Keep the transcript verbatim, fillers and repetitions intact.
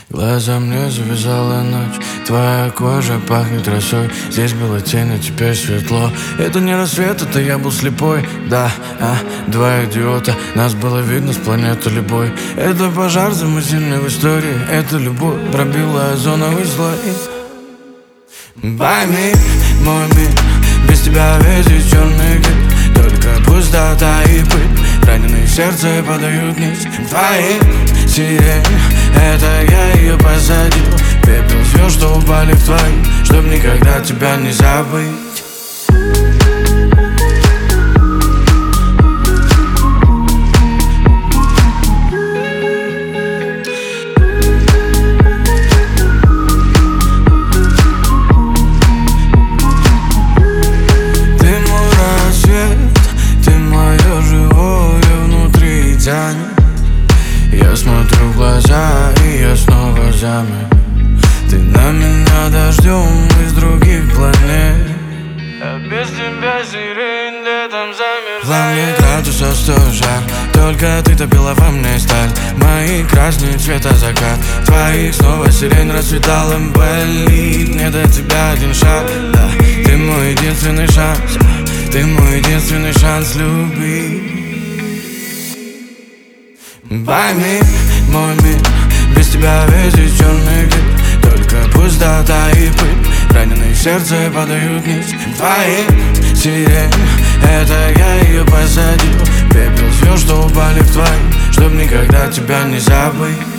Глаза мне завязала ночь, твоя кожа пахнет росой. Здесь была тень, а теперь светло. Это не рассвет, это я был слепой. Да, а, два идиота, нас было видно с планеты любой. Это пожар замысельный в истории. Это любовь пробила озоновый слой. Пойми, мой мир, без тебя весь из черный гриб. Только пустота и пыль, раненые сердце подают нить. Твои сирени, это я ее посадил. Пепел звезд, что упали в твои, чтоб никогда тебя не забыть. Я смотрю в глаза, и я снова замер. Ты на меня дождем из других планет. А без тебя сирень летом замерзает. Во мне градусов сто жар, только ты топила во мне сталь. Мои красные цвета закат, твоих снова сирень расцветала. Болит мне до тебя один шаг. Да, ты мой единственный шанс, ты мой единственный шанс любить. Пойми, мой мир, без тебя весь из черный гриб. Только пустота и пыль, раненые сердце подают нить. Твои сирени, это я ее посадил. Пепел звезд, что упали в твои, чтоб никогда тебя не забыть.